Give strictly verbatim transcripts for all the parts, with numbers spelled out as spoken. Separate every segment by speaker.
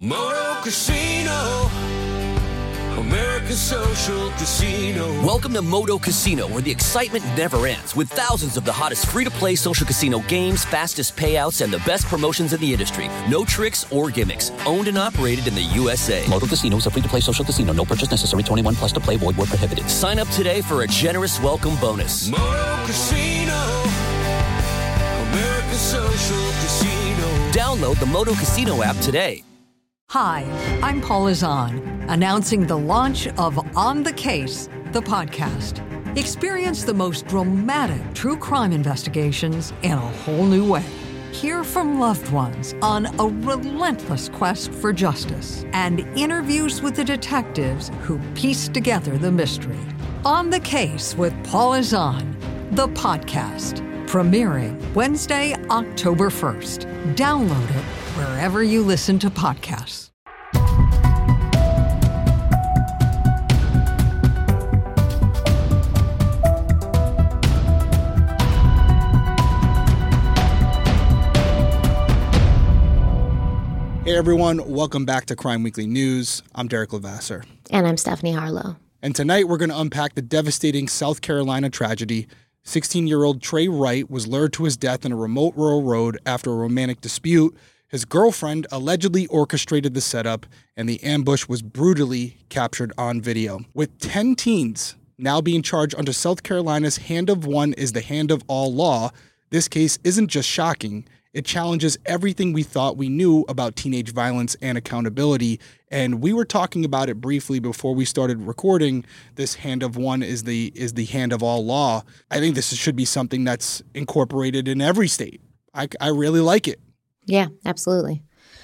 Speaker 1: Moto Casino, America's social casino.
Speaker 2: Welcome to Moto Casino, where the excitement never ends, with thousands of the hottest free-to-play social casino games, fastest payouts, and the best promotions in the industry. No tricks or gimmicks. Owned and operated in the U S A.
Speaker 3: Moto Casino is a free-to-play social casino. No purchase necessary. twenty-one plus to play. Void where prohibited.
Speaker 2: Sign up today for a generous welcome bonus.
Speaker 1: Moto Casino, America's social casino.
Speaker 2: Download the Moto Casino app today.
Speaker 4: Hi, I'm Paula Zahn, announcing the launch of On the Case, the podcast. Experience the most dramatic true crime investigations in a whole new way. Hear from loved ones on a relentless quest for justice and interviews with the detectives who piece together the mystery. On the Case with Paula Zahn, the podcast, premiering Wednesday, October first. Download it wherever you listen to podcasts.
Speaker 5: Hey everyone, welcome back to Crime Weekly News. I'm Derek Levasseur.
Speaker 6: And I'm Stephanie Harlow.
Speaker 5: And tonight we're going to unpack the devastating South Carolina tragedy. sixteen-year-old Trey Wright was lured to his death in a remote rural road after a romantic dispute. His girlfriend allegedly orchestrated the setup, and the ambush was brutally captured on video. With ten teens now being charged under South Carolina's Hand of One is the Hand of All law, this case isn't just shocking. It challenges everything we thought we knew about teenage violence and accountability. And we were talking about it briefly before we started recording. This Hand of One is the is the Hand of All law. I think this should be something that's incorporated in every state. I, I really like it.
Speaker 6: Yeah, absolutely.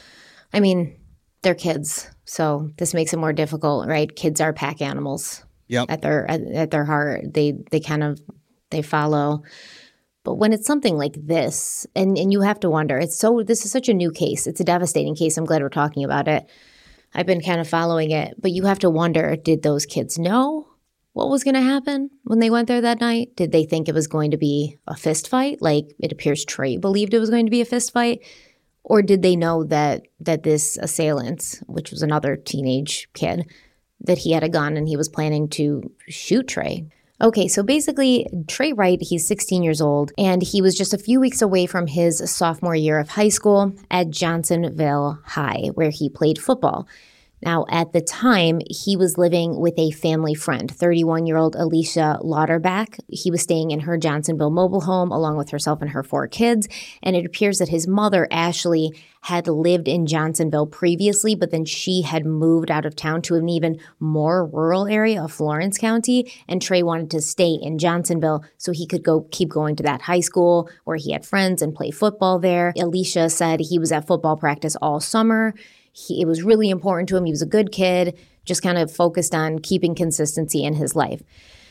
Speaker 6: I mean, they're kids, so this makes it more difficult, right? Kids are pack animals.
Speaker 5: Yep.
Speaker 6: At their at, at their heart, they they kind of they follow. But when it's something like this, and, and you have to wonder, it's so this is such a new case. It's a devastating case. I'm glad we're talking about it. I've been kind of following it, but you have to wonder, did those kids know what was going to happen when they went there that night? Did they think it was going to be a fist fight? Like it appears Trey believed it was going to be a fist fight. Or did they know that that this assailant, which was another teenage kid, that he had a gun and he was planning to shoot Trey? Okay, so basically, Trey Wright, he's sixteen years old, and he was just a few weeks away from his sophomore year of high school at Johnsonville High, where he played football. Now, at the time, he was living with a family friend, thirty-one-year-old Alicia Lauterbach. He was staying in her Johnsonville mobile home along with herself and her four kids. And it appears that his mother, Ashley, had lived in Johnsonville previously, but then she had moved out of town to an even more rural area of Florence County. And Trey wanted to stay in Johnsonville so he could go keep going to that high school where he had friends and play football there. Alicia said he was at football practice all summer. He, it was really important to him. He was a good kid, just kind of focused on keeping consistency in his life.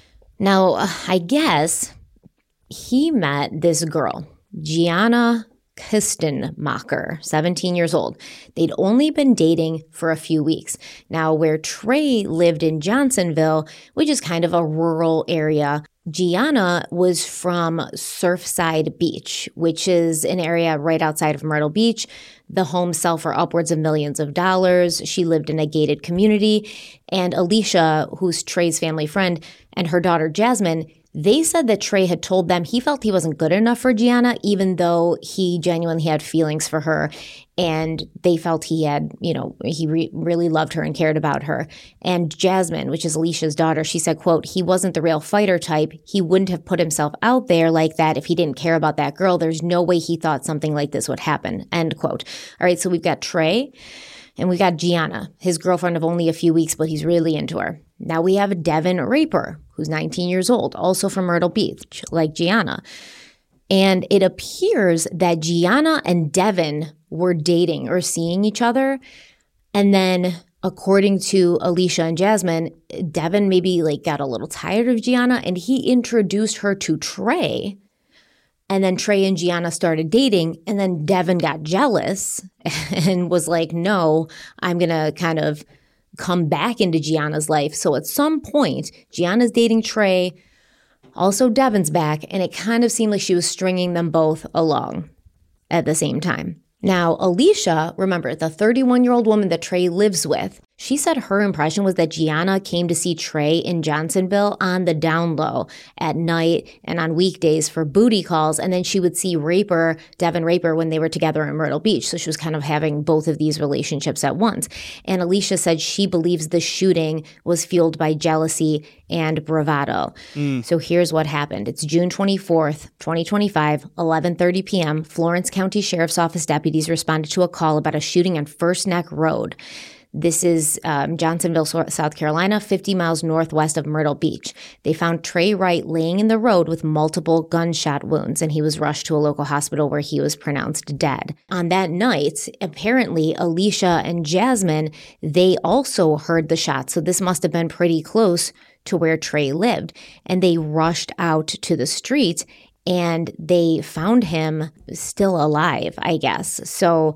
Speaker 6: Now, I guess he met this girl, Gianna Kistenmacher, seventeen years old. They'd only been dating for a few weeks. Now, where Trey lived in Johnsonville, which is kind of a rural area, Gianna was from Surfside Beach, which is an area right outside of Myrtle Beach. The homes sell for upwards of millions of dollars. She lived in a gated community. And Alicia, who's Trey's family friend, and her daughter Jasmine, they said that Trey had told them he felt he wasn't good enough for Gianna, even though he genuinely had feelings for her. And they felt he had, you know, he re- really loved her and cared about her. And Jasmine, which is Alicia's daughter, she said, quote, he wasn't the real fighter type. He wouldn't have put himself out there like that if he didn't care about that girl. There's no way he thought something like this would happen, end quote. All right, so we've got Trey and we got Gianna, his girlfriend of only a few weeks, but he's really into her. Now we have Devin Raper, who's nineteen years old, also from Myrtle Beach, like Gianna. And it appears that Gianna and Devin were dating or seeing each other. And then, according to Alicia and Jasmine, Devin maybe like got a little tired of Gianna and he introduced her to Trey. And then Trey and Gianna started dating. And then Devin got jealous and was like, no, I'm going to kind of come back into Gianna's life. So at some point, Gianna's dating Trey. Also, Devin's back, and it kind of seemed like she was stringing them both along at the same time. Now, Alicia, remember, the thirty-one-year-old woman that Trey lives with, she said her impression was that Gianna came to see Trey in Johnsonville on the down low at night and on weekdays for booty calls. And then she would see Raper, Devin Raper, when they were together in Myrtle Beach. So she was kind of having both of these relationships at once. And Alicia said she believes the shooting was fueled by jealousy and bravado. Mm. So here's what happened. It's June twenty-fourth, twenty twenty-five, eleven thirty p.m. Florence County Sheriff's Office deputies responded to a call about a shooting on First Neck Road. This is um, Johnsonville, South Carolina, fifty miles northwest of Myrtle Beach. They found Trey Wright laying in the road with multiple gunshot wounds, and he was rushed to a local hospital where he was pronounced dead. On that night, apparently, Alicia and Jasmine, they also heard the shots, so this must have been pretty close to where Trey lived. And they rushed out to the street, and they found him still alive, I guess. So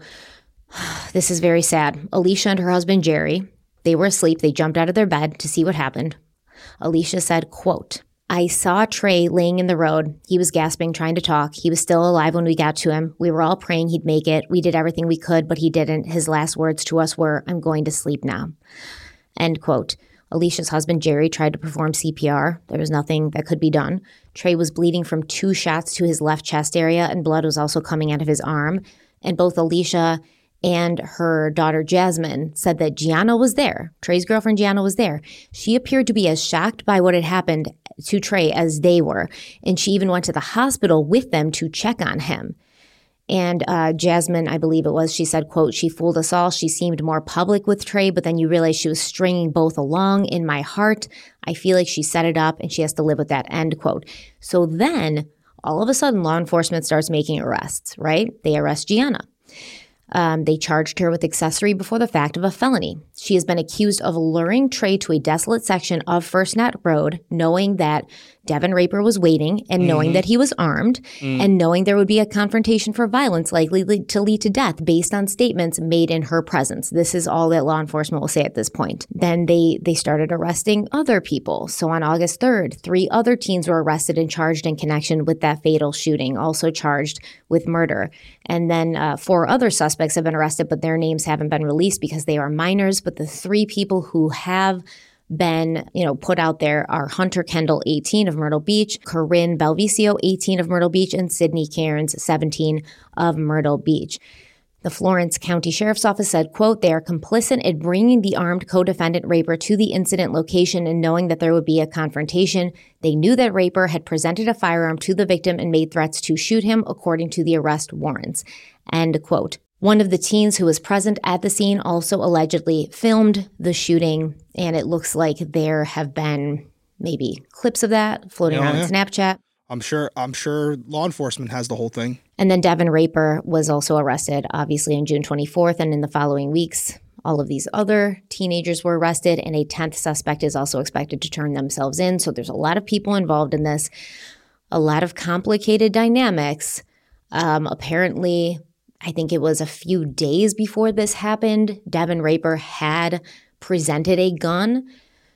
Speaker 6: this is very sad. Alicia and her husband, Jerry, they were asleep. They jumped out of their bed to see what happened. Alicia said, quote, "I saw Trey laying in the road. He was gasping, trying to talk. He was still alive when we got to him. We were all praying he'd make it. We did everything we could, but he didn't. His last words to us were, 'I'm going to sleep now.'" End quote. Alicia's husband, Jerry, tried to perform C P R. There was nothing that could be done. Trey was bleeding from two shots to his left chest area, and blood was also coming out of his arm. And both Alicia and her daughter Jasmine said that Gianna was there. Trey's girlfriend Gianna was there. She appeared to be as shocked by what had happened to Trey as they were. And she even went to the hospital with them to check on him. And uh, Jasmine, I believe it was, she said, quote, "She fooled us all. She seemed more public with Trey, but then you realize she was stringing both along. In my heart, I feel like she set it up and she has to live with that," end quote. So then all of a sudden law enforcement starts making arrests, right? They arrest Gianna. Um, they charged her with accessory before the fact of a felony. She has been accused of luring Trey to a desolate section of First Neck Road, knowing that Devin Raper was waiting and mm-hmm. knowing that he was armed mm. and knowing there would be a confrontation for violence likely to lead to death based on statements made in her presence. This is all that law enforcement will say at this point. Then they, they started arresting other people. So on August third, three other teens were arrested and charged in connection with that fatal shooting, also charged with murder. And then uh, four other suspects have been arrested, but their names haven't been released because they are minors. But the three people who have been, you know, put out there are Hunter Kendall, eighteen, of Myrtle Beach, Corinne Belvicio, eighteen, of Myrtle Beach, and Sydney Cairns, seventeen, of Myrtle Beach. The Florence County Sheriff's Office said, quote, "They are complicit in bringing the armed co-defendant Raper to the incident location and knowing that there would be a confrontation. They knew that Raper had presented a firearm to the victim and made threats to shoot him, according to the arrest warrants," end quote. One of the teens who was present at the scene also allegedly filmed the shooting, and it looks like there have been maybe clips of that floating oh, around yeah. on Snapchat.
Speaker 5: I'm sure I'm sure law enforcement has the whole thing.
Speaker 6: And then Devin Raper was also arrested, obviously, on June twenty-fourth, and in the following weeks, all of these other teenagers were arrested, and a tenth suspect is also expected to turn themselves in. So there's a lot of people involved in this, a lot of complicated dynamics. Um, apparently, I think it was a few days before this happened, Devin Raper had presented a gun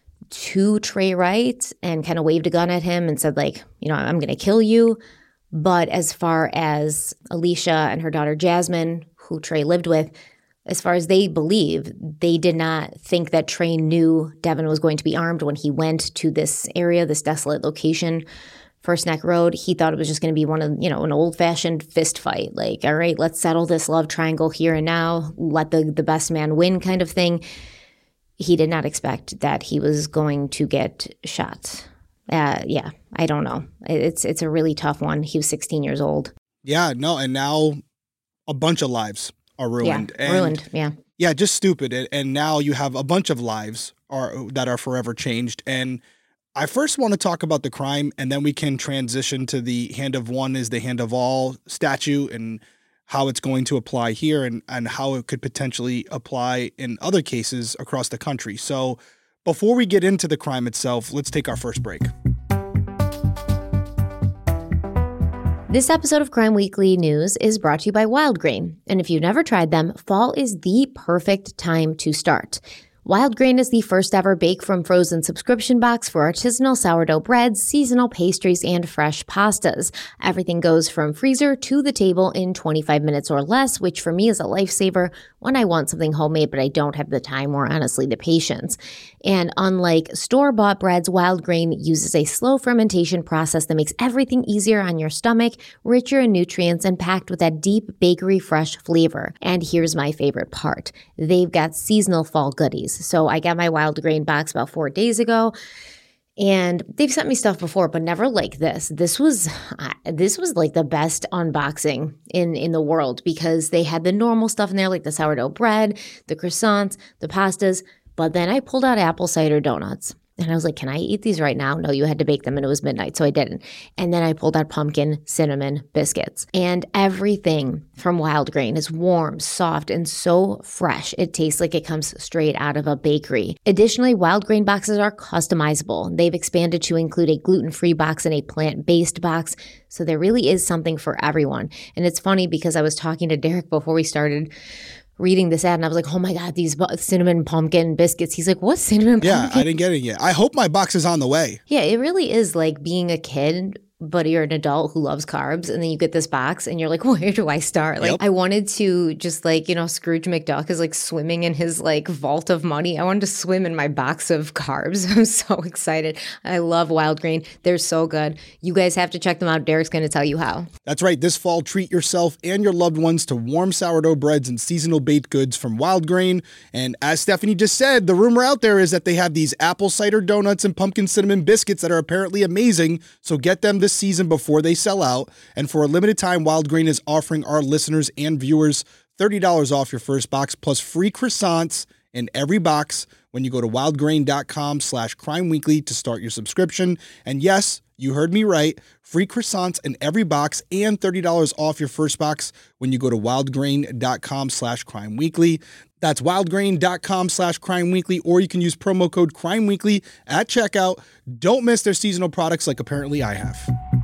Speaker 6: to Trey Wright and kind of waved a gun at him and said, like, you know, "I'm going to kill you." But as far as Alicia and her daughter Jasmine, who Trey lived with, as far as they believe, they did not think that Trey knew Devin was going to be armed when he went to this area, this desolate location, First Neck Road. He thought it was just going to be one of, you know, an old-fashioned fist fight. Like, all right, let's settle this love triangle here and now, let the, the best man win kind of thing. He did not expect that he was going to get shot. Uh, yeah, I don't know. It's it's a really tough one. He was sixteen years old.
Speaker 5: Yeah, no, and now a bunch of lives are ruined.
Speaker 6: Yeah,
Speaker 5: and
Speaker 6: ruined, yeah.
Speaker 5: Yeah, just stupid. And, and now you have a bunch of lives are that are forever changed. And I first want to talk about the crime, and then we can transition to the hand of one is the hand of all statute and how it's going to apply here and, and how it could potentially apply in other cases across the country. So before we get into the crime itself, let's take our first break.
Speaker 6: This episode of Crime Weekly News is brought to you by Wild Grain. And if you've never tried them, fall is the perfect time to start. Wild Grain is the first ever bake from frozen subscription box for artisanal sourdough breads, seasonal pastries, and fresh pastas. Everything goes from freezer to the table in twenty-five minutes or less, which for me is a lifesaver when I want something homemade but I don't have the time or honestly the patience. And unlike store-bought breads, Wild Grain uses a slow fermentation process that makes everything easier on your stomach, richer in nutrients, and packed with that deep bakery fresh flavor. And here's my favorite part. They've got seasonal fall goodies. So I got my Wild Grain box about four days ago. And they've sent me stuff before, but never like this. This was uh, this was like the best unboxing in, in the world because they had the normal stuff in there, like the sourdough bread, the croissants, the pastas. But then I pulled out apple cider donuts. And I was like, can I eat these right now? No, you had to bake them and it was midnight, so I didn't. And then I pulled out pumpkin cinnamon biscuits. And everything from Wild Grain is warm, soft, and so fresh. It tastes like it comes straight out of a bakery. Additionally, Wild Grain boxes are customizable. They've expanded to include a gluten-free box and a plant-based box. So there really is something for everyone. And it's funny because I was talking to Derek before we started reading this ad and I was like, oh my God, these bu- cinnamon pumpkin biscuits. He's like, what cinnamon
Speaker 5: Yeah,
Speaker 6: pumpkin?
Speaker 5: I didn't get it yet. I hope my box is on the way.
Speaker 6: Yeah, it really is like being a kid, but you're an adult who loves carbs. And then you get this box and you're like, where do I start? Like,
Speaker 5: Yep.
Speaker 6: I wanted to just like, you know, Scrooge McDuck is like swimming in his like vault of money. I wanted to swim in my box of carbs. I'm so excited. I love Wild Grain. They're so good. You guys have to check them out. Derek's going to tell you how.
Speaker 5: That's right. This fall, treat yourself and your loved ones to warm sourdough breads and seasonal baked goods from Wild Grain. And as Stephanie just said, the rumor out there is that they have these apple cider donuts and pumpkin cinnamon biscuits that are apparently amazing. So get them this season before they sell out. And for a limited time, Wild Grain is offering our listeners and viewers thirty dollars off your first box plus free croissants in every box when you go to wildgrain.com slash crime weekly to start your subscription. And yes, you heard me right. Free croissants in every box and thirty dollars off your first box when you go to wildgrain.com slash crime weekly. That's wildgrain.com slash crime weekly, or you can use promo code crime weekly at checkout. Don't miss their seasonal products like apparently I have.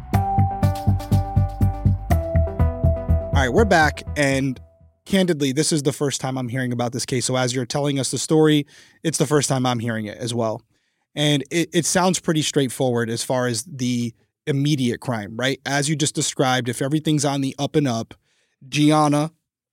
Speaker 5: All right, we're back, and candidly, this is the first time I'm hearing about this case. So as you're telling us the story, it's the first time I'm hearing it as well. And it, it sounds pretty straightforward as far as the immediate crime, right? As you just described, if everything's on the up and up, Gianna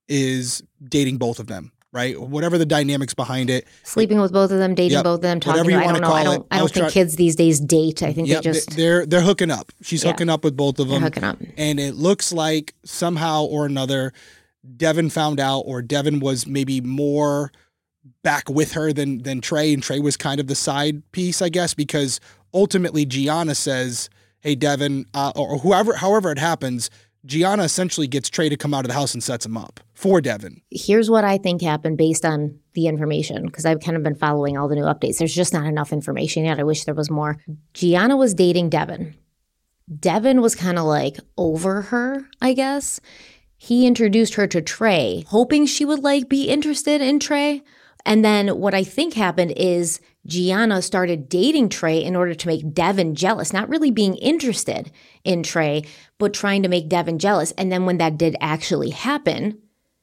Speaker 5: is dating both of them, right? Whatever the dynamics behind it.
Speaker 6: Sleeping with both of them, dating
Speaker 5: Yep.
Speaker 6: both of them, talking.
Speaker 5: Whatever you
Speaker 6: I
Speaker 5: wanna
Speaker 6: don't know.
Speaker 5: call
Speaker 6: I don't.
Speaker 5: it.
Speaker 6: I
Speaker 5: I
Speaker 6: don't
Speaker 5: was
Speaker 6: think
Speaker 5: try-
Speaker 6: kids these days date. I think
Speaker 5: Yep,
Speaker 6: they just
Speaker 5: they're they're hooking up. She's
Speaker 6: Yeah.
Speaker 5: hooking up with both of
Speaker 6: they're
Speaker 5: them.
Speaker 6: hooking up.
Speaker 5: And it looks like somehow or another, Devin found out, or Devin was maybe more back with her than than Trey, and Trey was kind of the side piece, I guess, because ultimately Gianna says, "Hey, Devin," uh, or whoever, however it happens, Gianna essentially gets Trey to come out of the house and sets him up for Devin.
Speaker 6: Here's what I think happened based on the information, because I've kind of been following all the new updates. There's just not enough information yet. I wish there was more. Gianna was dating Devin. Devin was kind of like over her, I guess. He introduced her to Trey, hoping she would like be interested in Trey. And then what I think happened is Gianna started dating Trey in order to make Devin jealous, not really being interested in Trey, but trying to make Devin jealous. And then when that did actually happen,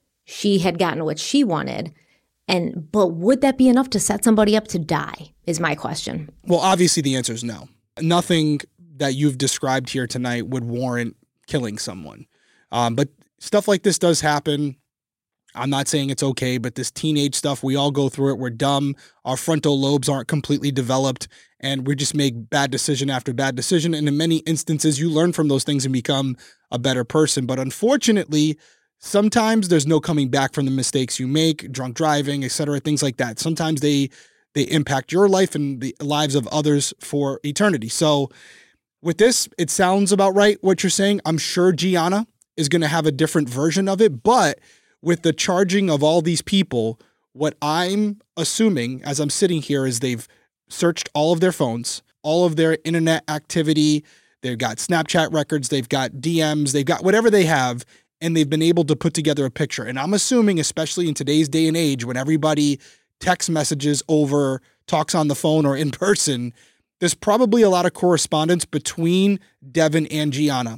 Speaker 6: she had gotten what she wanted. And but would that be enough to set somebody up to die is my question.
Speaker 5: Well, obviously the answer is no. Nothing that you've described here tonight would warrant killing someone. Um, but stuff like this does happen. I'm not saying it's okay, but this teenage stuff, we all go through it. We're dumb. Our frontal lobes aren't completely developed, and we just make bad decision after bad decision. And in many instances, you learn from those things and become a better person. But unfortunately, sometimes there's no coming back from the mistakes you make, drunk driving, et cetera, things like that. Sometimes they they impact your life and the lives of others for eternity. So with this, it sounds about right what you're saying. I'm sure Gianna is going to have a different version of it, but with the charging of all these people, what I'm assuming as I'm sitting here is they've searched all of their phones, all of their internet activity. They've got Snapchat records, they've got D Ms, they've got whatever they have, and they've been able to put together a picture. And I'm assuming, especially in today's day and age, when everybody text messages over, talks on the phone or in person, there's probably a lot of correspondence between Devin and Gianna.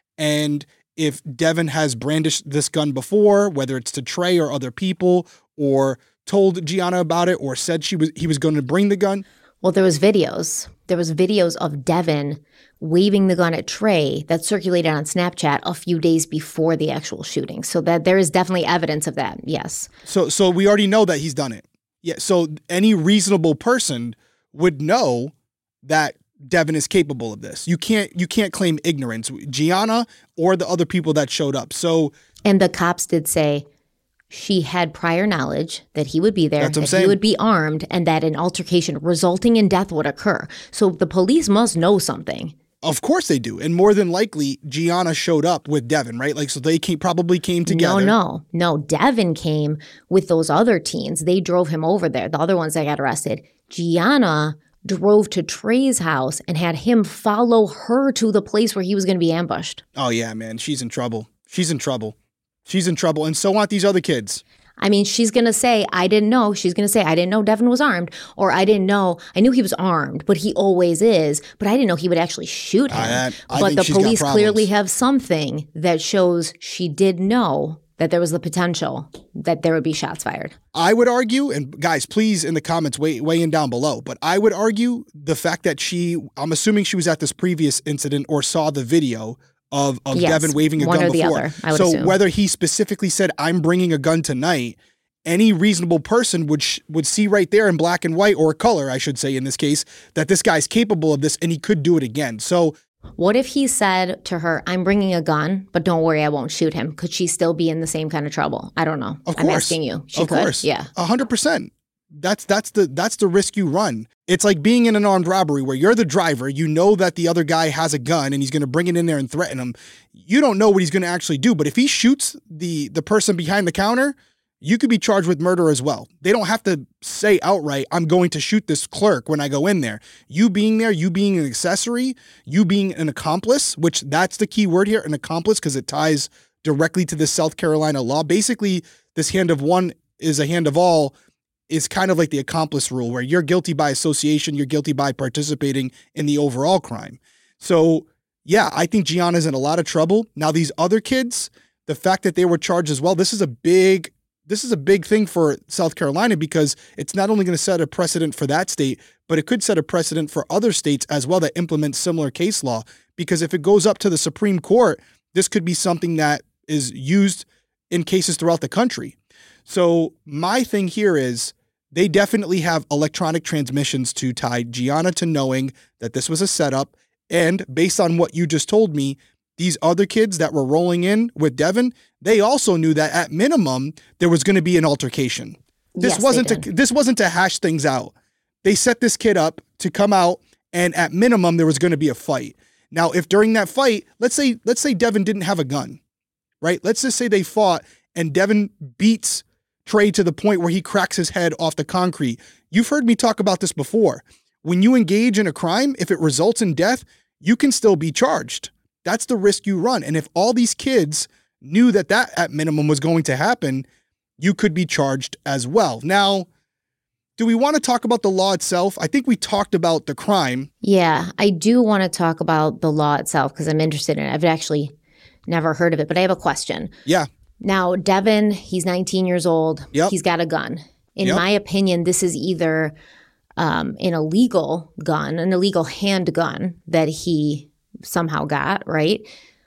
Speaker 5: And if Devin has brandished this gun before, whether it's to Trey or other people, or told Gianna about it or said she was he was going to bring the gun?
Speaker 6: Well, there was videos. There was videos of Devin waving the gun at Trey that circulated on Snapchat a few days before the actual shooting. So that there is definitely evidence of that. Yes.
Speaker 5: So so we already know that he's done it. Yeah. So any reasonable person would know that Devin is capable of this. You can't you can't claim ignorance, Gianna or the other people that showed up. So
Speaker 6: and the cops did say she had prior knowledge that he would be there,
Speaker 5: That's what I'm
Speaker 6: that
Speaker 5: saying.
Speaker 6: he would be armed, and that an altercation resulting in death would occur. So the police must know something.
Speaker 5: Of course they do. And more than likely, Gianna showed up with Devin, right? Like, so they came, probably came together.
Speaker 6: No, no, no. Devin came with those other teens. They drove him over there, the other ones that got arrested. Gianna drove to Trey's house and had him follow her to the place where he was going to be ambushed.
Speaker 5: Oh, yeah, man. She's in trouble. She's in trouble. She's in trouble. And so aren't these other kids.
Speaker 6: I mean, she's going to say, I didn't know. She's going to say, I didn't know Devin was armed. Or I didn't know. I knew he was armed, but he always is. But I didn't know he would actually shoot him.
Speaker 5: I, I
Speaker 6: but
Speaker 5: think
Speaker 6: the
Speaker 5: she's got
Speaker 6: police
Speaker 5: problems.
Speaker 6: clearly have something that shows she did know that there was the potential that there would be shots fired.
Speaker 5: I would argue, and guys, please in the comments weigh, weigh in down below, but I would argue the fact that she, I'm assuming she was at this previous incident or saw the video of, of
Speaker 6: Yes,
Speaker 5: Devin waving a
Speaker 6: one
Speaker 5: gun
Speaker 6: or the
Speaker 5: before.
Speaker 6: other, I would
Speaker 5: so
Speaker 6: assume.
Speaker 5: whether he specifically said, I'm bringing a gun tonight, any reasonable person would sh- would see right there in black and white, or color, I should say in this case, that this guy's capable of this and he could do it again. So
Speaker 6: What if he said to her, I'm bringing a gun, but don't worry, I won't shoot him? Could she still be in the same kind of trouble? I don't know.
Speaker 5: Of
Speaker 6: I'm
Speaker 5: course.
Speaker 6: asking you. She
Speaker 5: of
Speaker 6: could?
Speaker 5: course.
Speaker 6: Yeah.
Speaker 5: A hundred percent. That's that's the that's the risk you run. It's like being in an armed robbery where you're the driver, you know that the other guy has a gun and he's gonna bring it in there and threaten him. You don't know what he's gonna actually do. But if he shoots the the person behind the counter, you could be charged with murder as well. They don't have to say outright, I'm going to shoot this clerk when I go in there. You being there, you being an accessory, you being an accomplice, which that's the key word here, an accomplice, because it ties directly to the South Carolina law. Basically, this hand of one is a hand of all is kind of like the accomplice rule, where you're guilty by association, you're guilty by participating in the overall crime. So, yeah, I think Gianna's in a lot of trouble. Now, these other kids, the fact that they were charged as well, this is a big This is a big thing for South Carolina, because it's not only going to set a precedent for that state, but it could set a precedent for other states as well that implement similar case law. Because if it goes up to the Supreme Court, this could be something that is used in cases throughout the country. So my thing here is they definitely have electronic transmissions to tie Gianna to knowing that this was a setup. And based on what you just told me, these other kids that were rolling in with Devin, they also knew that at minimum there was going to be an altercation. This
Speaker 6: Yes,
Speaker 5: wasn't
Speaker 6: they
Speaker 5: to
Speaker 6: did.
Speaker 5: this wasn't to hash things out. They set this kid up to come out, and at minimum there was going to be a fight. Now, if during that fight, let's say let's say Devin didn't have a gun, right? Let's just say they fought and Devin beats Trey to the point where he cracks his head off the concrete. You've heard me talk about this before. When you engage in a crime, if it results in death, you can still be charged. That's the risk you run. And if all these kids knew that that at minimum was going to happen, you could be charged as well. Now, do we want to talk about the law itself? I think we talked about the crime.
Speaker 6: Yeah, I do want to talk about the law itself because I'm interested in it. I've actually never heard of it, but I have a question.
Speaker 5: Yeah.
Speaker 6: Now, Devin, he's nineteen years old.
Speaker 5: Yep.
Speaker 6: He's got a gun. In
Speaker 5: Yep.
Speaker 6: my opinion, this is either um, an illegal gun, an illegal handgun that he somehow got, right?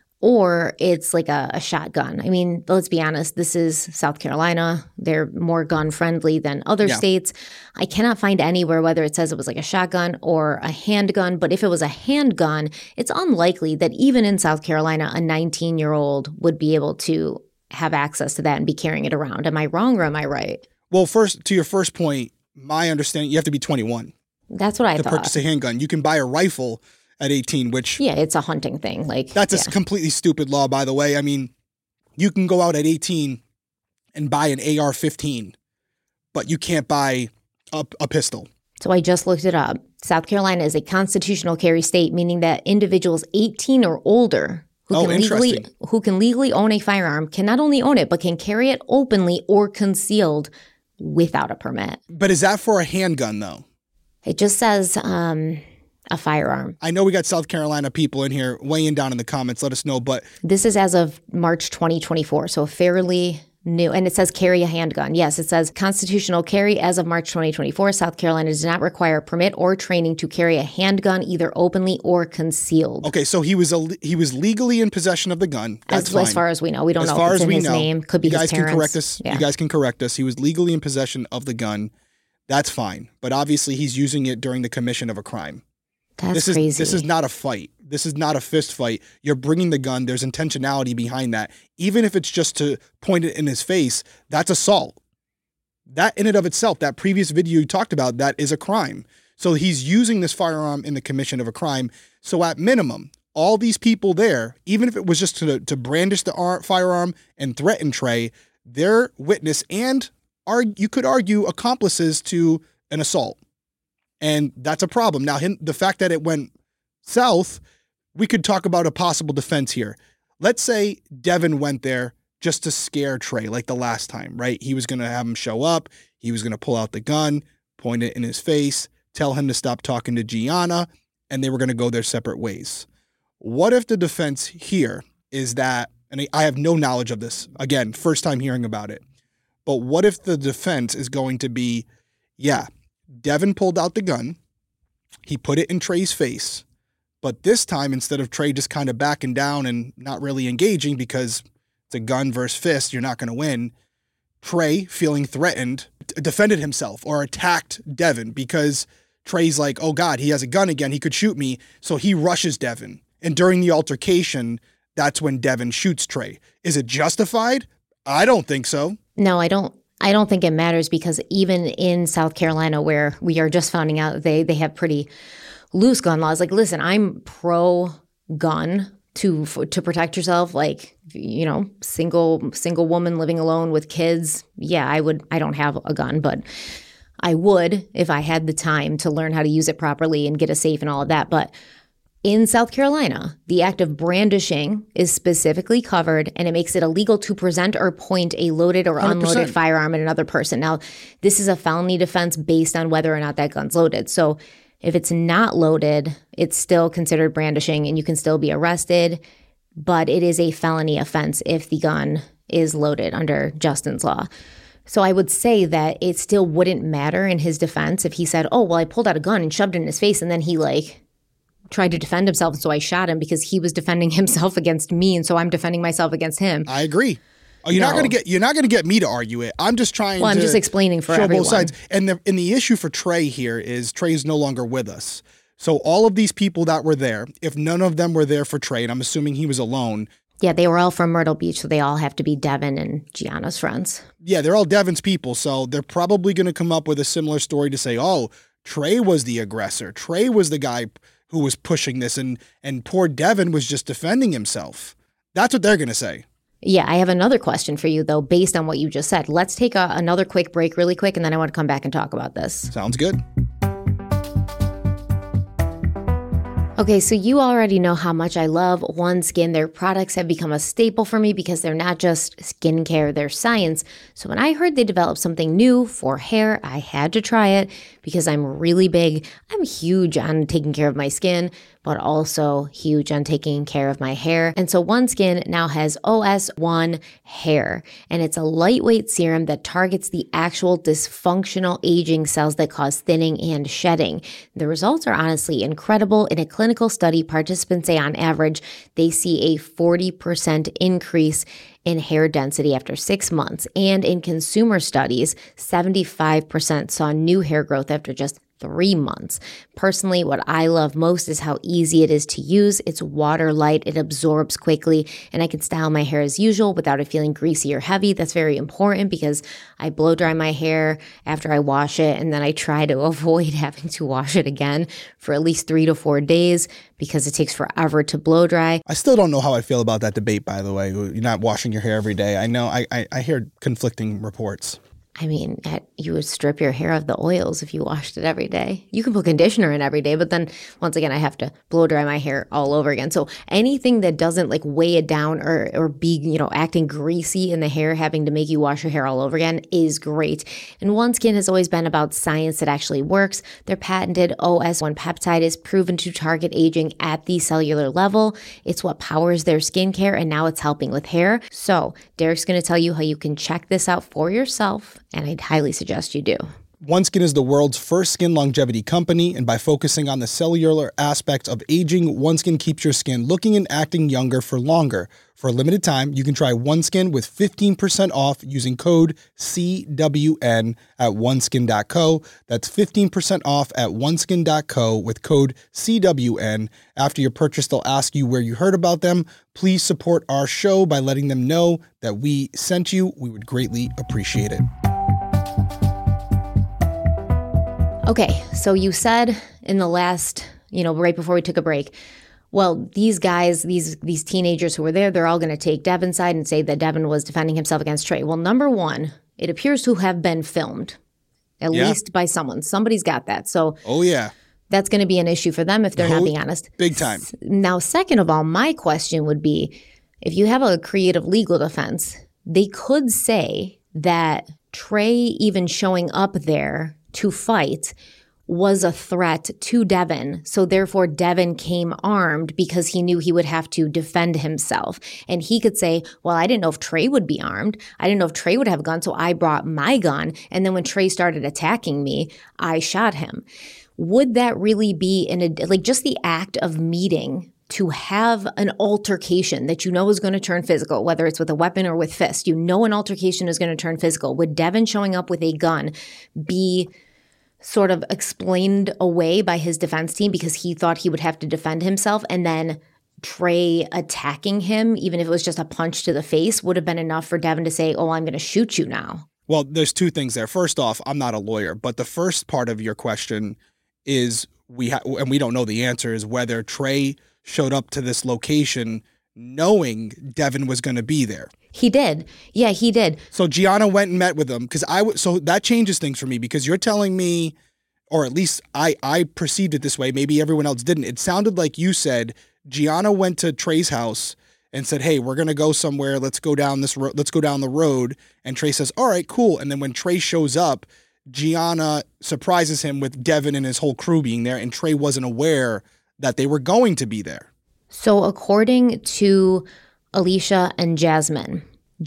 Speaker 6: Or it's like a, a shotgun. I mean, let's be honest, this is South Carolina. They're more gun friendly than other
Speaker 5: Yeah.
Speaker 6: states. I cannot find anywhere whether it says it was like a shotgun or a handgun. But if it was a handgun, it's unlikely that even in South Carolina, a nineteen-year-old would be able to have access to that and be carrying it around. Am I wrong or am I right?
Speaker 5: Well, first, to your first point, my understanding, you have to be twenty-one
Speaker 6: That's what I
Speaker 5: to
Speaker 6: thought.
Speaker 5: purchase a handgun. You can buy a rifle at eighteen, which
Speaker 6: Yeah, it's a hunting thing. Like
Speaker 5: that's a
Speaker 6: yeah.
Speaker 5: s- completely stupid law, by the way. I mean, you can go out at eighteen and buy an A R fifteen, but you can't buy a, a pistol.
Speaker 6: So I just looked it up. South Carolina is a constitutional carry state, meaning that individuals eighteen or older who
Speaker 5: Oh,
Speaker 6: can legally
Speaker 5: interesting.
Speaker 6: who can legally own a firearm can not only own it but can carry it openly or concealed without a permit.
Speaker 5: But is that for a handgun, though?
Speaker 6: It just says um, a firearm.
Speaker 5: I know we got South Carolina people in here weighing down in the comments. Let us know. But
Speaker 6: This is as of March twenty twenty-four, so a fairly new. And it says carry a handgun. Yes, it says constitutional carry as of March twenty twenty-four. South Carolina does not require a permit or training to carry a handgun either openly or concealed.
Speaker 5: Okay, so he was a, he was legally in possession of the gun. That's
Speaker 6: as,
Speaker 5: fine.
Speaker 6: as far as we know. We don't
Speaker 5: as
Speaker 6: know
Speaker 5: far
Speaker 6: if it's
Speaker 5: as
Speaker 6: in
Speaker 5: we
Speaker 6: his
Speaker 5: know,
Speaker 6: name. Could be
Speaker 5: you
Speaker 6: his
Speaker 5: guys
Speaker 6: parents.
Speaker 5: can correct us.
Speaker 6: Yeah.
Speaker 5: You guys can correct us. He was legally in possession of the gun. That's fine. But obviously he's using it during the commission of a crime.
Speaker 6: That's
Speaker 5: this is,
Speaker 6: crazy.
Speaker 5: This is not a fight. This is not a fist fight. You're bringing the gun. There's intentionality behind that. Even if it's just to point it in his face, that's assault. That in and of itself, that previous video you talked about, that is a crime. So he's using this firearm in the commission of a crime. So at minimum, all these people there, even if it was just to, to brandish the ar- firearm and threaten Trey, they're witness and are, you could argue, accomplices to an assault. And that's a problem. Now, him, the fact that it went south, we could talk about a possible defense here. Let's say Devin went there just to scare Trey like the last time, right? He was going to have him show up. He was going to pull out the gun, point it in his face, tell him to stop talking to Gianna, and they were going to go their separate ways. What if the defense here is that, and I have no knowledge of this, again, first time hearing about it, but what if the defense is going to be, yeah, Devin pulled out the gun, he put it in Trey's face, but this time, instead of Trey just kind of backing down and not really engaging because it's a gun versus fist, you're not going to win, Trey, feeling threatened, defended himself or attacked Devin because Trey's like, oh God, he has a gun again, he could shoot me, so he rushes Devin. And during the altercation, that's when Devin shoots Trey. Is it justified? I don't think so.
Speaker 6: No, I don't. I don't think it matters because even in South Carolina, where we are just finding out they they have pretty loose gun laws. Like, listen, I'm pro gun to to protect yourself. Like, you know, single single woman living alone with kids. Yeah, I would. I don't have a gun, but I would if I had the time to learn how to use it properly and get a safe and all of that. But in South Carolina, the act of brandishing is specifically covered, and it makes it illegal to present or point a loaded or
Speaker 5: one hundred percent
Speaker 6: unloaded firearm at another person. Now, this is a felony defense based on whether or not that gun's loaded. So if it's not loaded, it's still considered brandishing, and you can still be arrested, but it is a felony offense if the gun is loaded under Justin's law. So I would say that it still wouldn't matter in his defense if he said, oh, well, I pulled out a gun and shoved it in his face, and then he, like, tried to defend himself, and so I shot him because he was defending himself against me, and so I'm defending myself against him.
Speaker 5: I agree. Oh, you're
Speaker 6: No.
Speaker 5: not gonna get you're not gonna get me to argue it. I'm just trying
Speaker 6: Well,
Speaker 5: to
Speaker 6: I'm just explaining for
Speaker 5: show
Speaker 6: everyone.
Speaker 5: both sides. And the and the issue for Trey here is Trey is no longer with us. So all of these people that were there, if none of them were there for Trey, and I'm assuming he was alone,
Speaker 6: Yeah, they were all from Myrtle Beach, so they all have to be Devin and Gianna's friends.
Speaker 5: yeah, they're all Devin's people. So they're probably gonna come up with a similar story to say, oh, Trey was the aggressor. Trey was the guy who was pushing this, and and poor Devin was just defending himself. That's what they're gonna say.
Speaker 6: Yeah, I have another question for you, though, based on what you just said. Let's take a, another quick break really quick, and then I want to come back and talk about this.
Speaker 5: Sounds good.
Speaker 6: Okay, so you already know how much I love OneSkin. Their products have become a staple for me because they're not just skincare, they're science. So when I heard they developed something new for hair, I had to try it because I'm really big. I'm huge on taking care of my skin, but also huge on taking care of my hair. And so OneSkin now has O S one Hair, and it's a lightweight serum that targets the actual dysfunctional aging cells that cause thinning and shedding. The results are honestly incredible. In a clinical study, participants say on average, they see a forty percent increase in hair density after six months. And in consumer studies, seventy-five percent saw new hair growth after just three months. Personally, what I love most is how easy it is to use. It's water light, it absorbs quickly, and I can style my hair as usual without it feeling greasy or heavy. That's very important because I blow dry my hair after I wash it, and then I try to avoid having to wash it again for at least three to four days because it takes forever to blow dry.
Speaker 5: I still don't know how I feel about that debate, by the way. You're not washing your hair every day. I know I, I, I hear conflicting reports.
Speaker 6: I mean, at, you would strip your hair of the oils if you washed it every day. You can put conditioner in every day, but then once again, I have to blow dry my hair all over again. So anything that doesn't like weigh it down or or be, you know, acting greasy in the hair, having to make you wash your hair all over again is great. And OneSkin has always been about science that actually works. Their patented O S one peptide is proven to target aging at the cellular level. It's what powers their skincare, and now it's helping with hair. So Derek's going to tell you how you can check this out for yourself, and I'd highly suggest you do.
Speaker 5: OneSkin is the world's first skin longevity company, and by focusing on the cellular aspect of aging, OneSkin keeps your skin looking and acting younger for longer. For a limited time, you can try OneSkin with fifteen percent off using code C W N at one skin dot co. That's fifteen percent off at one skin dot co with code C W N. After your purchase, they'll ask you where you heard about them. Please support our show by letting them know that we sent you. We would greatly appreciate it.
Speaker 6: Okay, so you said in the last, you know, right before we took a break, well, these guys, these these teenagers who were there, they're all going to take Devin's side and say that Devin was defending himself against Trey. Well, number one, it appears to have been filmed, at yeah. least by someone. Somebody's got that. So
Speaker 5: oh yeah,
Speaker 6: that's going to be an issue for them if they're
Speaker 5: oh,
Speaker 6: not being honest.
Speaker 5: Big time.
Speaker 6: Now, second of all, my question would be, if you have a creative legal defense, they could say that Trey even showing up there to fight was a threat to Devin. So therefore, Devin came armed because he knew he would have to defend himself. And he could say, well, I didn't know if Trey would be armed. I didn't know if Trey would have a gun, so I brought my gun. And then when Trey started attacking me, I shot him. Would that really be in a, like just the act of meeting to have an altercation that you know is going to turn physical, whether it's with a weapon or with fist, you know an altercation is going to turn physical. Would Devin showing up with a gun be sort of explained away by his defense team because he thought he would have to defend himself, and then Trey attacking him, even if it was just a punch to the face, would have been enough for Devin to say, oh, I'm going to shoot you now?
Speaker 5: Well, there's two things there. First off, I'm not a lawyer, but the first part of your question is, we ha- and we don't know the answer, is whether Trey showed up to this location knowing Devin was going to be there.
Speaker 6: He did. Yeah, he did.
Speaker 5: So Gianna went and met with him because I w- so that changes things for me, because you're telling me, or at least I, I perceived it this way, maybe everyone else didn't. It sounded like you said Gianna went to Trey's house and said, hey, we're going to go somewhere. Let's go down this road. Let's go down the road. And Trey says, all right, cool. And then when Trey shows up, Gianna surprises him with Devin and his whole crew being there, and Trey wasn't aware that they were going to be there.
Speaker 6: So according to Alicia and Jasmine,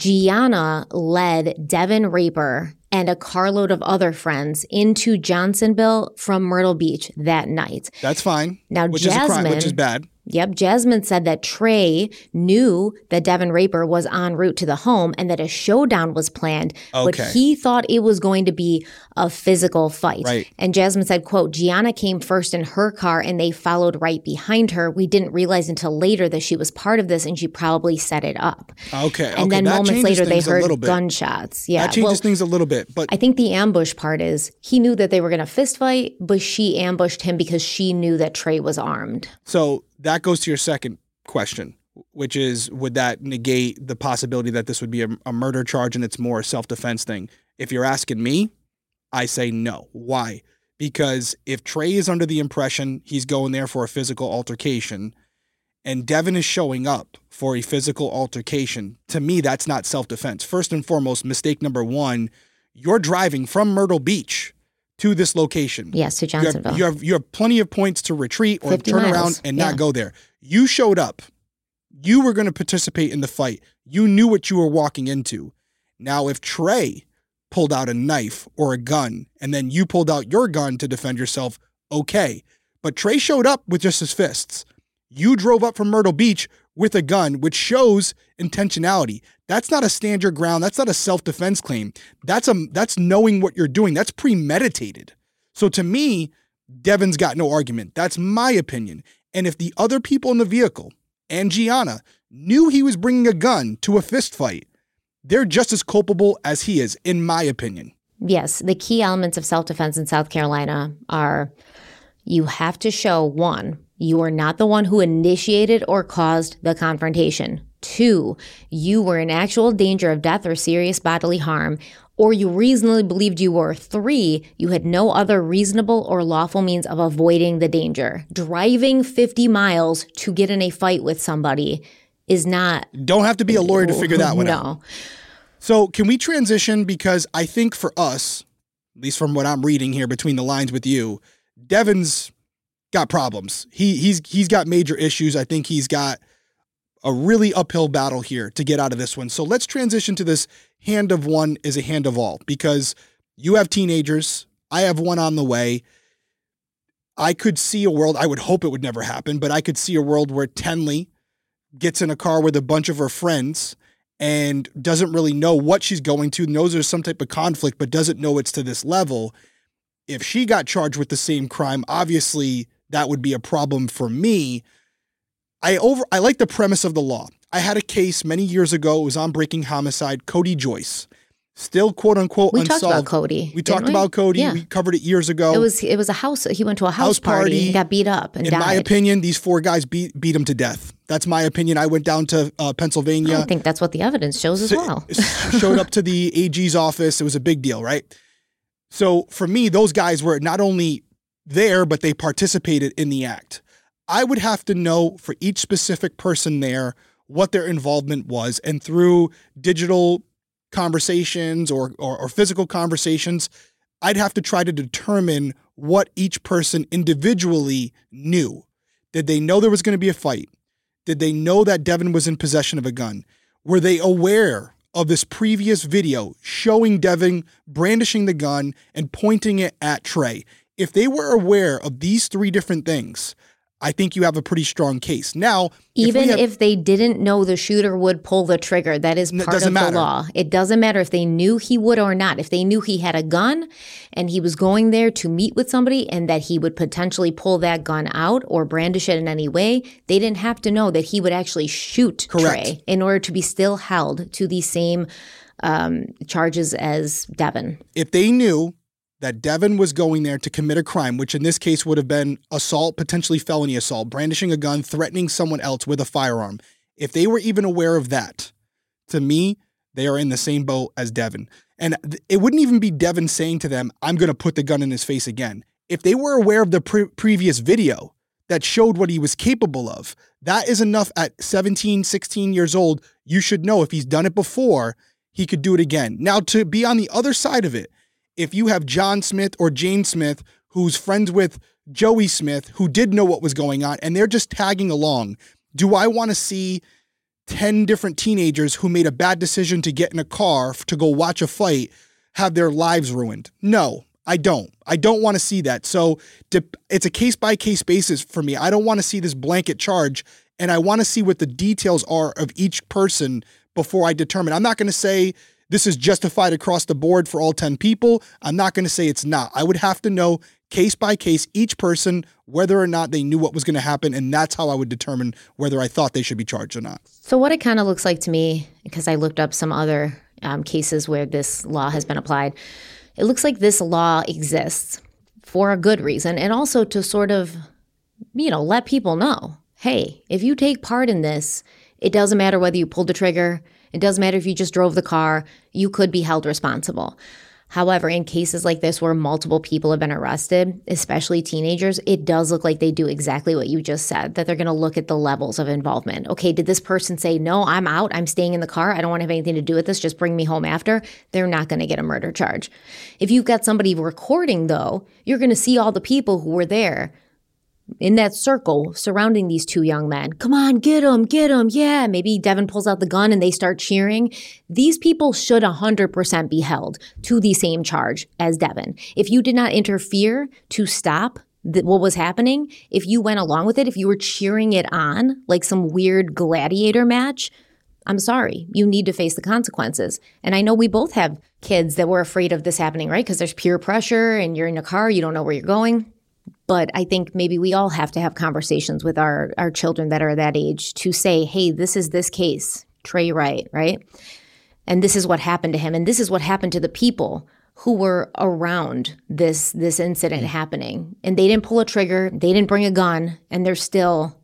Speaker 6: Gianna led Devin Raper and a carload of other friends into Johnsonville from Myrtle Beach that night.
Speaker 5: That's fine.
Speaker 6: Now,
Speaker 5: which
Speaker 6: Jasmine,
Speaker 5: is a crime, which is bad.
Speaker 6: Yep. Jasmine said that Trey knew that Devin Raper was en route to the home and that a showdown was planned,
Speaker 5: okay.
Speaker 6: but he thought it was going to be a physical fight.
Speaker 5: Right.
Speaker 6: And Jasmine said, quote, Gianna came first in her car and they followed right behind her. We didn't realize until later that she was part of this and she probably set it up.
Speaker 5: Okay.
Speaker 6: And
Speaker 5: okay.
Speaker 6: then
Speaker 5: that
Speaker 6: moments later they heard
Speaker 5: bit.
Speaker 6: gunshots. Yeah.
Speaker 5: That changes
Speaker 6: well,
Speaker 5: things a little bit. But
Speaker 6: I think the ambush part is he knew that they were going to fist fight, but she ambushed him because she knew that Trey was armed.
Speaker 5: So that goes to your second question, which is, would that negate the possibility that this would be a, a murder charge and it's more a self-defense thing? If you're asking me, I say no. Why? Because if Trey is under the impression he's going there for a physical altercation and Devin is showing up for a physical altercation, to me, that's not self-defense. First and foremost, mistake number one, you're driving from Myrtle Beach to this location.
Speaker 6: Yes, to Johnsonville.
Speaker 5: You have, you have, you have plenty of points to retreat or turn
Speaker 6: miles.
Speaker 5: around and
Speaker 6: yeah.
Speaker 5: not go there. You showed up. You were going to participate in the fight. You knew what you were walking into. Now, if Trey pulled out a knife or a gun and then you pulled out your gun to defend yourself, okay. But Trey showed up with just his fists. You drove up from Myrtle Beach with a gun, which shows intentionality. That's not a stand your ground. That's not a self-defense claim. That's a that's knowing what you're doing. That's premeditated. So to me, Devin's got no argument. That's my opinion. And if the other people in the vehicle and Gianna knew he was bringing a gun to a fist fight, they're just as culpable as he is, in my opinion.
Speaker 6: Yes, the key elements of self-defense in South Carolina are you have to show, one, you are not the one who initiated or caused the confrontation. Two, you were in actual danger of death or serious bodily harm, or you reasonably believed you were. Three, you had no other reasonable or lawful means of avoiding the danger. Driving fifty miles to get in a fight with somebody is not...
Speaker 5: Don't have to be a lawyer to figure that one
Speaker 6: no.
Speaker 5: out. So can we transition? Because I think for us, at least from what I'm reading here between the lines with you, Devin's got problems. He he's he's got major issues. I think he's got a really uphill battle here to get out of this one. So let's transition to this hand of one is a hand of all, because you have teenagers. I have one on the way. I could see a world, I would hope it would never happen, but I could see a world where Tenley gets in a car with a bunch of her friends and doesn't really know what she's going to, knows there's some type of conflict, but doesn't know it's to this level. If she got charged with the same crime, obviously that would be a problem for me. I over I like the premise of the law. I had a case many years ago. It was on Breaking Homicide. Cody Joyce, still quote unquote
Speaker 6: we
Speaker 5: unsolved.
Speaker 6: We talked about Cody.
Speaker 5: We talked
Speaker 6: we?
Speaker 5: about Cody.
Speaker 6: Yeah.
Speaker 5: We covered it years ago.
Speaker 6: It was it was a house. He went to a house,
Speaker 5: house
Speaker 6: party,
Speaker 5: party
Speaker 6: and got beat up and
Speaker 5: In
Speaker 6: died.
Speaker 5: my opinion, these four guys beat beat him to death. That's my opinion. I went down to uh, Pennsylvania.
Speaker 6: I think that's what the evidence shows as well.
Speaker 5: Showed up to the A G's office. It was a big deal, right? So for me, those guys were not only there, but they participated in the act. I would have to know for each specific person there what their involvement was. And through digital conversations or, or, or physical conversations, I'd have to try to determine what each person individually knew. Did they know there was going to be a fight? Did they know that Devin was in possession of a gun? Were they aware of this previous video showing Devin brandishing the gun and pointing it at Trey? If they were aware of these three different things, I think you have a pretty strong case. Now,
Speaker 6: even
Speaker 5: if, have,
Speaker 6: if they didn't know the shooter would pull the trigger, that is part of the
Speaker 5: matter.
Speaker 6: law. It doesn't matter if they knew he would or not. If they knew he had a gun and he was going there to meet with somebody and that he would potentially pull that gun out or brandish it in any way, they didn't have to know that he would actually shoot
Speaker 5: Correct.
Speaker 6: Trey in order to be still held to the same um, charges as Devin.
Speaker 5: If they knew that Devin was going there to commit a crime, which in this case would have been assault, potentially felony assault, brandishing a gun, threatening someone else with a firearm. If they were even aware of that, to me, they are in the same boat as Devin. And it wouldn't even be Devin saying to them, I'm going to put the gun in his face again. If they were aware of the pre- previous video that showed what he was capable of, that is enough at seventeen, sixteen years old. You should know if he's done it before, he could do it again. Now, to be on the other side of it, if you have John Smith or Jane Smith, who's friends with Joey Smith, who did know what was going on, and they're just tagging along, do I want to see ten different teenagers who made a bad decision to get in a car to go watch a fight have their lives ruined? No, I don't. I don't want to see that. So it's a case-by-case basis for me. I don't want to see this blanket charge, and I want to see what the details are of each person before I determine. I'm not going to say this is justified across the board for all ten people. I'm not going to say it's not. I would have to know case by case, each person, whether or not they knew what was going to happen. And that's how I would determine whether I thought they should be charged or not.
Speaker 6: So what it kind of looks like to me, because I looked up some other um, cases where this law has been applied, it looks like this law exists for a good reason. And also to sort of, you know, let people know, hey, if you take part in this, it doesn't matter whether you pulled the trigger. It doesn't matter if you just drove the car, you could be held responsible. However, in cases like this where multiple people have been arrested, especially teenagers, it does look like they do exactly what you just said, that they're going to look at the levels of involvement. Okay, did this person say, no, I'm out, I'm staying in the car, I don't want to have anything to do with this, just bring me home after? They're not going to get a murder charge. If you've got somebody recording, though, you're going to see all the people who were there in that circle surrounding these two young men. Come on, get him, get him. Yeah, maybe Devin pulls out the gun and they start cheering. These people should one hundred percent be held to the same charge as Devin. If you did not interfere to stop the, what was happening, if you went along with it, if you were cheering it on like some weird gladiator match, I'm sorry, you need to face the consequences. And I know we both have kids that were afraid of this happening, right? Because there's peer pressure and you're in a car, you don't know where you're going. But I think maybe we all have to have conversations with our, our children that are that age to say, hey, this is this case, Trey Wright, right? And this is what happened to him. And this is what happened to the people who were around this, this incident happening. And they didn't pull a trigger. They didn't bring a gun. And they're still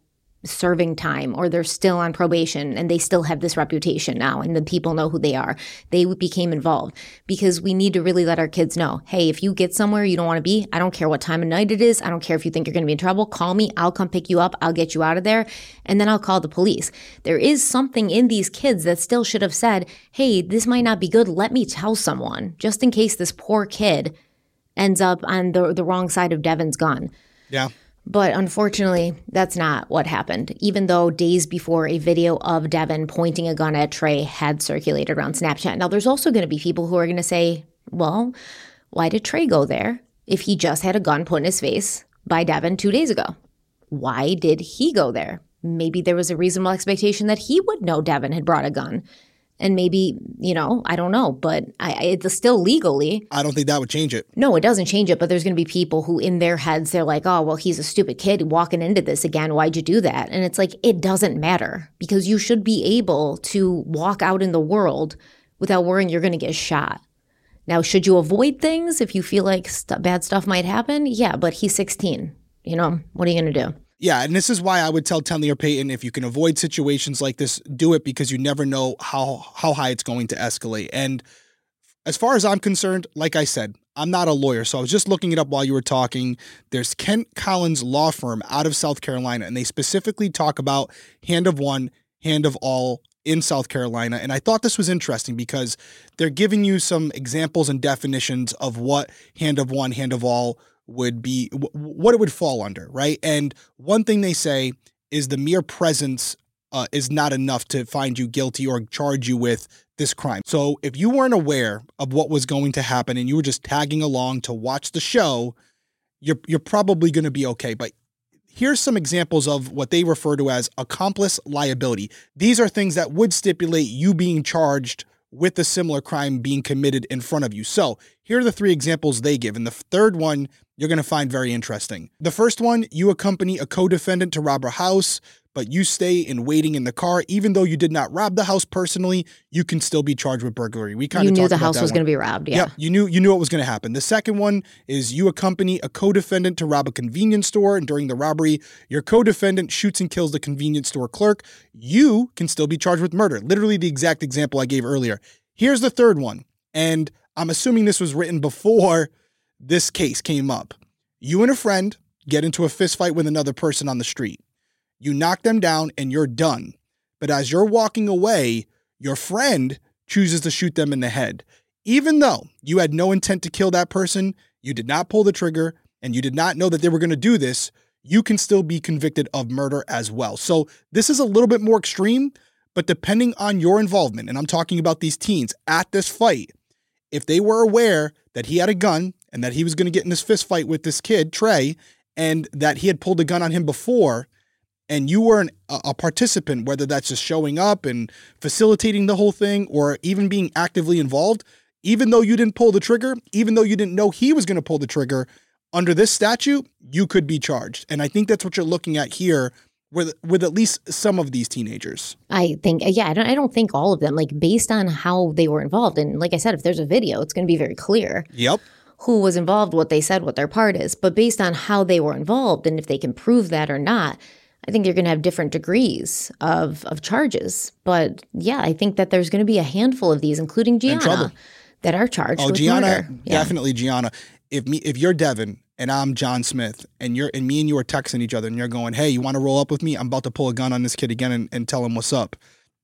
Speaker 6: serving time or they're still on probation and they still have this reputation now and the people know who they are. They became involved because we need to really let our kids know, hey, if you get somewhere you don't want to be, I don't care what time of night it is. I don't care if you think you're going to be in trouble. Call me. I'll come pick you up. I'll get you out of there. And then I'll call the police. There is something in these kids that still should have said, hey, this might not be good. Let me tell someone just in case this poor kid ends up on the, the wrong side of Devin's gun.
Speaker 5: Yeah.
Speaker 6: But unfortunately, that's not what happened, even though days before a video of Devin pointing a gun at Trey had circulated around Snapchat. Now, there's also going to be people who are going to say, well, why did Trey go there if he just had a gun put in his face by Devin two days ago? Why did he go there? Maybe there was a reasonable expectation that he would know Devin had brought a gun. And maybe, you know, I don't know, but I, it's still legally.
Speaker 5: I don't think that would change it.
Speaker 6: No, it doesn't change it. But there's going to be people who in their heads, they're like, oh, well, he's a stupid kid walking into this again. Why'd you do that? And it's like, it doesn't matter because you should be able to walk out in the world without worrying you're going to get shot. Now, should you avoid things if you feel like st- bad stuff might happen? Yeah, but he's sixteen. You know, what are you going to do?
Speaker 5: Yeah, and this is why I would tell Tenley or Payton, if you can avoid situations like this, do it because you never know how how high it's going to escalate. And as far as I'm concerned, like I said, I'm not a lawyer, so I was just looking it up while you were talking. There's Kent Collins Law Firm out of South Carolina, and they specifically talk about hand of one, hand of all in South Carolina. And I thought this was interesting because they're giving you some examples and definitions of what hand of one, hand of all would be, what it would fall under, right? And one thing they say is the mere presence uh, is not enough to find you guilty or charge you with this crime. So if you weren't aware of what was going to happen and you were just tagging along to watch the show, you're you're probably going to be okay. But here's some examples of what they refer to as accomplice liability. These are things that would stipulate you being charged with a similar crime being committed in front of you. So here are the three examples they give. And the third one you're going to find very interesting. The first one, you accompany a co-defendant to rob a house, but you stay in waiting in the car. Even though you did not rob the house personally, you can still be charged with burglary. We kind
Speaker 6: you
Speaker 5: of
Speaker 6: knew
Speaker 5: talked
Speaker 6: the
Speaker 5: about
Speaker 6: house
Speaker 5: that
Speaker 6: was
Speaker 5: one.
Speaker 6: going to be robbed. Yeah.
Speaker 5: Yep, you knew you knew what was going to happen. The second one is you accompany a co-defendant to rob a convenience store, and during the robbery, your co-defendant shoots and kills the convenience store clerk. You can still be charged with murder. Literally the exact example I gave earlier. Here's the third one, and I'm assuming this was written before this case came up. You and a friend get into a fist fight with another person on the street. You knock them down and you're done. But as you're walking away, your friend chooses to shoot them in the head. Even though you had no intent to kill that person, you did not pull the trigger, and you did not know that they were going to do this, you can still be convicted of murder as well. So this is a little bit more extreme, but depending on your involvement, and I'm talking about these teens at this fight, if they were aware that he had a gun and that he was going to get in this fist fight with this kid, Trey, and that he had pulled a gun on him before, and you were an, a participant, whether that's just showing up and facilitating the whole thing or even being actively involved, even though you didn't pull the trigger, even though you didn't know he was going to pull the trigger, under this statute, you could be charged. And I think that's what you're looking at here with with at least some of these teenagers.
Speaker 6: I think, yeah, I don't, I don't think all of them, like based on how they were involved. And like I said, if there's a video, it's going to be very clear.
Speaker 5: Yep.
Speaker 6: Who was involved, what they said, what their part is. But based on how they were involved and if they can prove that or not, I think you're going to have different degrees of, of charges. But yeah, I think that there's going to be a handful of these, including Gianna, that are charged
Speaker 5: oh,
Speaker 6: with
Speaker 5: Gianna,
Speaker 6: murder. Yeah.
Speaker 5: Definitely Gianna. If me, if you're Devin and I'm John Smith and you're and me and you are texting each other and you're going, hey, you want to roll up with me? I'm about to pull a gun on this kid again and, and tell him what's up.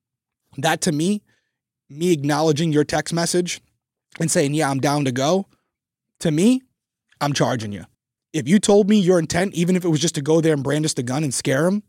Speaker 5: That to me, me acknowledging your text message and saying, yeah, I'm down to go. To me, I'm charging you. If you told me your intent, even if it was just to go there and brandish the gun and scare him,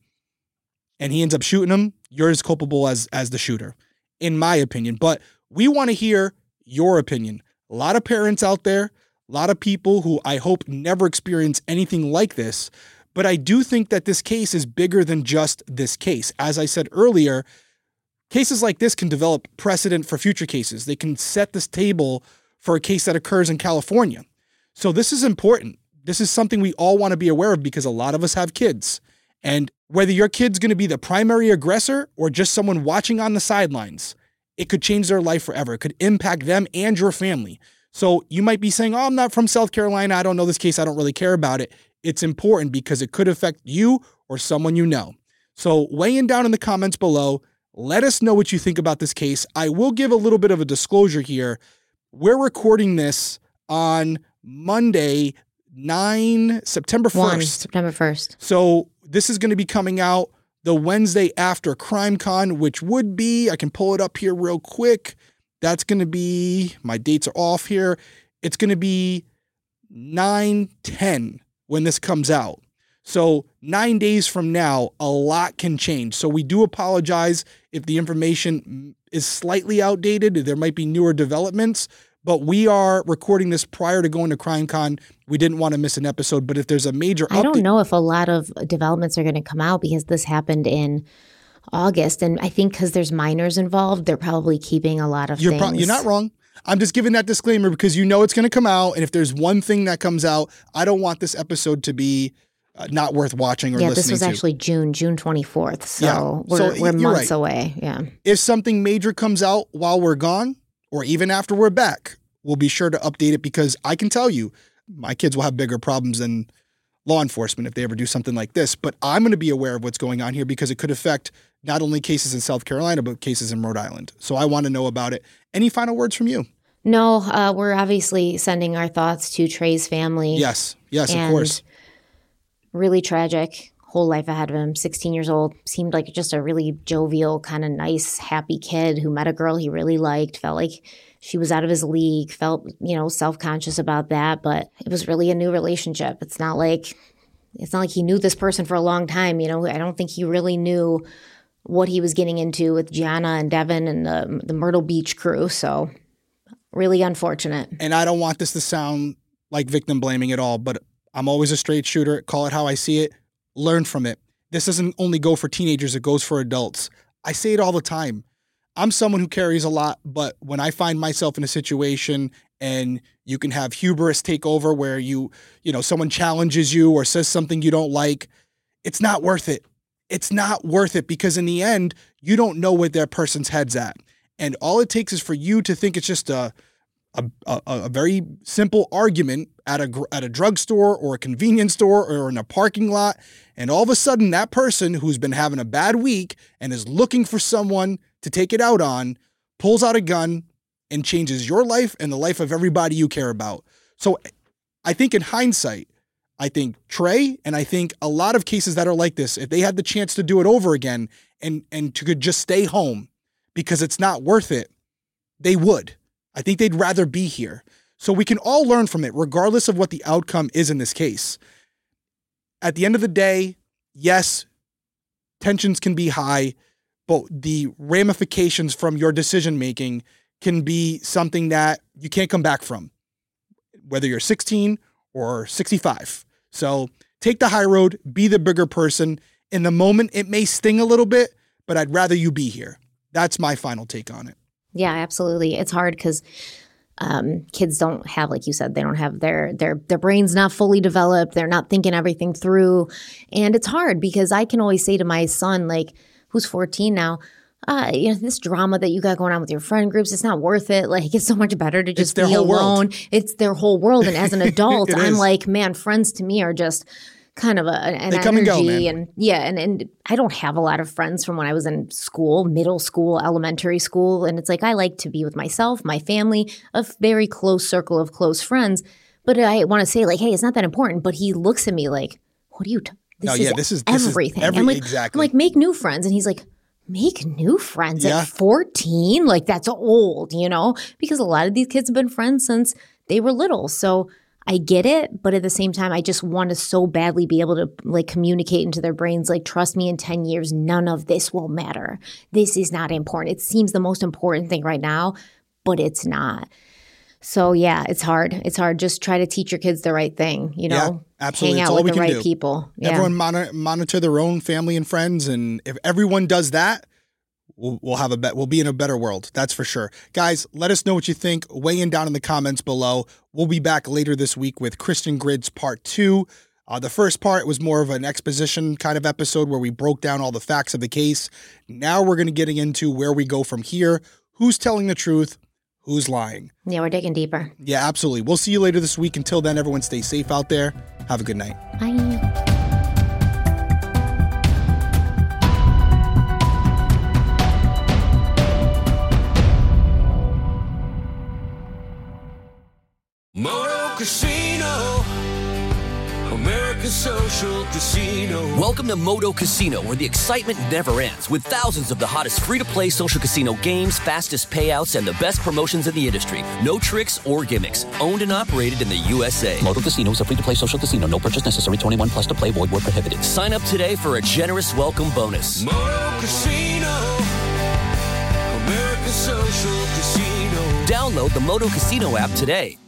Speaker 5: and he ends up shooting him, you're as culpable as as the shooter, in my opinion. But we want to hear your opinion. A lot of parents out there, a lot of people who I hope never experience anything like this. But I do think that this case is bigger than just this case. As I said earlier, cases like this can develop precedent for future cases. They can set this table for a case that occurs in California. So this is important. This is something we all want to be aware of because a lot of us have kids. And whether your kid's going to be the primary aggressor or just someone watching on the sidelines, it could change their life forever. It could impact them and your family. So you might be saying, oh, I'm not from South Carolina. I don't know this case. I don't really care about it. It's important because it could affect you or someone you know. So weigh in down in the comments below. Let us know what you think about this case. I will give a little bit of a disclosure here. We're recording this on Monday, September first.
Speaker 6: September first.
Speaker 5: So this is going to be coming out the Wednesday after CrimeCon, which would be, I can pull it up here real quick. That's going to be, my dates are off here. It's going to be nine ten when this comes out. So nine days from now, a lot can change. So we do apologize if the information is slightly outdated. There might be newer developments, but we are recording this prior to going to CrimeCon. We didn't want to miss an episode, but if there's a major update.
Speaker 6: I don't know if a lot of developments are going to come out because this happened in August. And I think because there's minors involved, they're probably keeping a lot of
Speaker 5: you're
Speaker 6: things.
Speaker 5: Pro- you're not wrong. I'm just giving that disclaimer because you know it's going to come out. And if there's one thing that comes out, I don't want this episode to be uh, not worth watching or
Speaker 6: yeah,
Speaker 5: listening to. Yeah,
Speaker 6: this was
Speaker 5: to.
Speaker 6: actually June, June twenty-fourth. So
Speaker 5: yeah.
Speaker 6: we're,
Speaker 5: so
Speaker 6: we're months
Speaker 5: right.
Speaker 6: away. Yeah.
Speaker 5: If something major comes out while we're gone or even after we're back, we'll be sure to update it because I can tell you my kids will have bigger problems than law enforcement if they ever do something like this. But I'm going to be aware of what's going on here because it could affect not only cases in South Carolina, but cases in Rhode Island. So I want to know about it. Any final words from you?
Speaker 6: No, uh, we're obviously sending our thoughts to Trey's family.
Speaker 5: Yes, yes, of
Speaker 6: and
Speaker 5: course.
Speaker 6: Really tragic. Whole life ahead of him. sixteen years old. Seemed like just a really jovial, kind of nice, happy kid who met a girl he really liked. Felt like she was out of his league. Felt, you know, self-conscious about that. But it was really a new relationship. It's not like it's not like he knew this person for a long time. You know, I don't think he really knew what he was getting into with Gianna and Devin and the, the Myrtle Beach crew. So really unfortunate.
Speaker 5: And I don't want this to sound like victim blaming at all, but I'm always a straight shooter. Call it how I see it. Learn from it. This doesn't only go for teenagers. It goes for adults. I say it all the time. I'm someone who carries a lot, but when I find myself in a situation and you can have hubris take over where you, you know, someone challenges you or says something you don't like, it's not worth it. It's not worth it because in the end, you don't know what that person's head's at. And all it takes is for you to think it's just a a, a, a very simple argument at a at a drugstore or a convenience store or in a parking lot. And all of a sudden, that person who's been having a bad week and is looking for someone to take it out on pulls out a gun and changes your life and the life of everybody you care about. So I think in hindsight, I think Trey and I think a lot of cases that are like this, if they had the chance to do it over again and, and to could just stay home because it's not worth it, they would. I think they'd rather be here. So we can all learn from it, regardless of what the outcome is in this case. At the end of the day, yes, tensions can be high, but the ramifications from your decision-making can be something that you can't come back from, whether you're sixteen or sixty-five. So take the high road, be the bigger person. In the moment, it may sting a little bit, but I'd rather you be here. That's my final take on it.
Speaker 6: Yeah, absolutely. It's hard because um, kids don't have, like you said, they don't have their their their brains not fully developed. They're not thinking everything through. And it's hard because I can always say to my son, like, who's fourteen now, uh, you know, this drama that you got going on with your friend groups, it's not worth it. Like, it's so much better to just be alone. World. It's their whole world. And as an adult, I'm is. like, man, friends to me are just kind of a, an
Speaker 5: they
Speaker 6: energy.
Speaker 5: Come and, go, man.
Speaker 6: and yeah, and, and I don't have a lot of friends from when I was in school, middle school, elementary school. And it's like, I like to be with myself, my family, a very close circle of close friends. But I want to say like, hey, it's not that important. But he looks at me like, what are you, t- this,
Speaker 5: no,
Speaker 6: is
Speaker 5: yeah, this is this
Speaker 6: everything.
Speaker 5: Is every,
Speaker 6: I'm like,
Speaker 5: exactly.
Speaker 6: I'm like, make new friends. And he's like, make new friends
Speaker 5: yeah.
Speaker 6: at fourteen? Like, that's old, you know? Because a lot of these kids have been friends since they were little. So I get it, but at the same time, I just want to so badly be able to like communicate into their brains, like, trust me, in ten years, none of this will matter. This is not important. It seems the most important thing right now, but it's not. So yeah, it's hard. It's hard. Just try to teach your kids the right thing, you know?
Speaker 5: Yeah, absolutely.
Speaker 6: Hang
Speaker 5: it's
Speaker 6: out
Speaker 5: all
Speaker 6: with
Speaker 5: we
Speaker 6: the
Speaker 5: can
Speaker 6: right
Speaker 5: do.
Speaker 6: people. Yeah.
Speaker 5: Everyone monitor, monitor their own family and friends, and if everyone does that, We'll, we'll have a bet. We'll be in a better world. That's for sure. Guys, let us know what you think. Weigh in down in the comments below. We'll be back later this week with Kristen Grids part two. Uh, the first part was more of an exposition kind of episode where we broke down all the facts of the case. Now we're going to get into where we go from here. Who's telling the truth? Who's lying?
Speaker 6: Yeah, we're digging deeper.
Speaker 5: Yeah, absolutely. We'll see you later this week. Until then, everyone stay safe out there. Have a good night.
Speaker 6: Bye.
Speaker 1: Casino. America's Social Casino.
Speaker 2: Welcome to Moto Casino, where the excitement never ends, with thousands of the hottest free-to-play social casino games, fastest payouts, and the best promotions in the industry. No tricks or gimmicks. Owned and operated in the U S A.
Speaker 3: Moto Casino is a free-to-play social casino. No purchase necessary. twenty-one plus to play. Void where prohibited.
Speaker 2: Sign up today for a generous welcome bonus.
Speaker 1: Moto Casino. America's Social Casino.
Speaker 2: Download the Moto Casino app today.